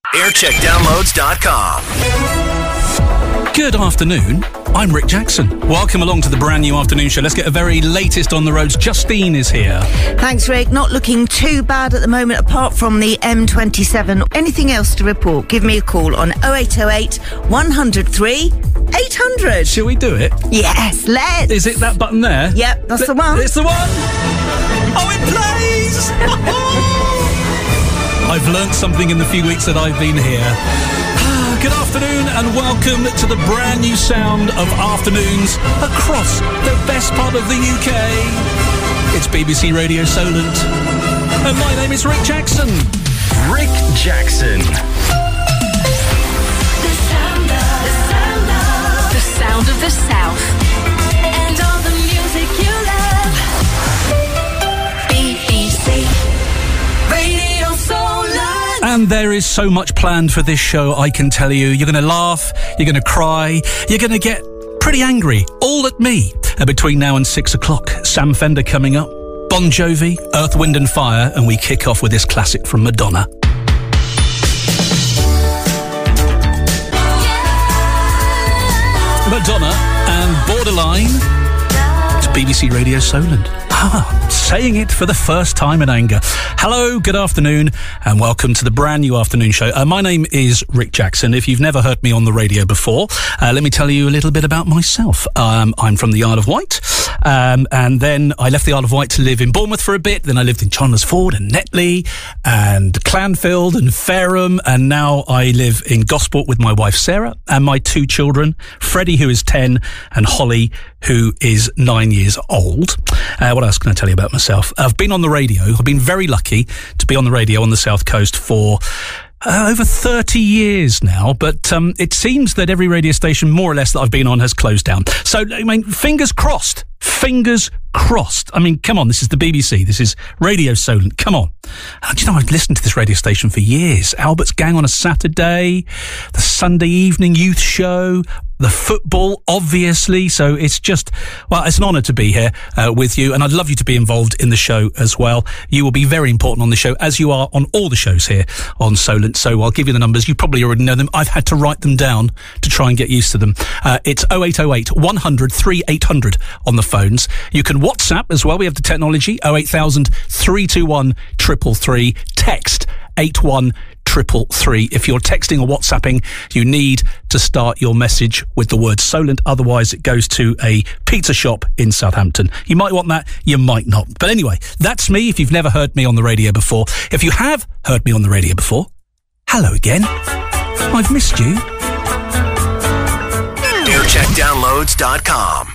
aircheckdownloads.com. Good afternoon, I'm Rick Jackson. Welcome along to the brand new afternoon show. Let's get the very latest on the roads. Justine is here. Thanks, Rick. Not looking too bad at the moment, apart from the M27. Anything else to report? Give me a call on 0808 103 800. Shall we do it? Yes, let's. Is it that button there? Yep, that's the one. It's the one. Oh, it plays. I've learnt something in the few weeks that I've been here. Good afternoon and welcome to the brand new sound of afternoons across the best part of the UK. It's BBC Radio Solent. And my name is Rick Jackson. Rick Jackson. The sound of the South. And all the music you love. BBC Radio Solent. And there is so much planned for this show, I can tell you. You're going to laugh, you're going to cry, you're going to get pretty angry, all at me. Between now and 6 o'clock, Sam Fender coming up, Bon Jovi, Earth, Wind and Fire, and we kick off with this classic from Madonna. Madonna and Borderline. It's BBC Radio Solent. Saying it for the first time in anger. Hello, good afternoon, and welcome to the brand new afternoon show. My name is Rick Jackson. If you've never heard me on the radio before, let me tell you a little bit about myself. I'm from the Isle of Wight, and then I left the Isle of Wight to live in Bournemouth for a bit. Then I lived in Chandler's Ford and Netley and Clanfield and Fareham, and now I live in Gosport with my wife Sarah and my two children, Freddie, who is 10, and Holly, who is 9 years old. What else can I tell you about myself? I've been on the radio. I've been very lucky to be on the radio on the South Coast for over 30 years now, but it seems that every radio station, more or less, that I've been on has closed down. So, I mean, fingers crossed. Fingers crossed. I mean, come on, this is the BBC. This is Radio Solent. Come on. Do you know, I've listened to this radio station for years. Albert's Gang on a Saturday, the Sunday evening youth show, the football, obviously. So it's just, well, it's an honour to be here with you, and I'd love you to be involved in the show as well. You will be very important on the show, as you are on all the shows here on Solent. So I'll give you the numbers. You probably already know them. I've had to write them down to try and get used to them. It's 0808 100 3800 on the phones. You can WhatsApp as well. We have the technology. 08000 321 333. Text 81333. If you're texting or WhatsApping, you need to start your message with the word Solent. Otherwise, it goes to a pizza shop in Southampton. You might want that, you might not. But anyway, that's me if you've never heard me on the radio before. If you have heard me on the radio before, hello again. I've missed you. aircheckdownloads.com.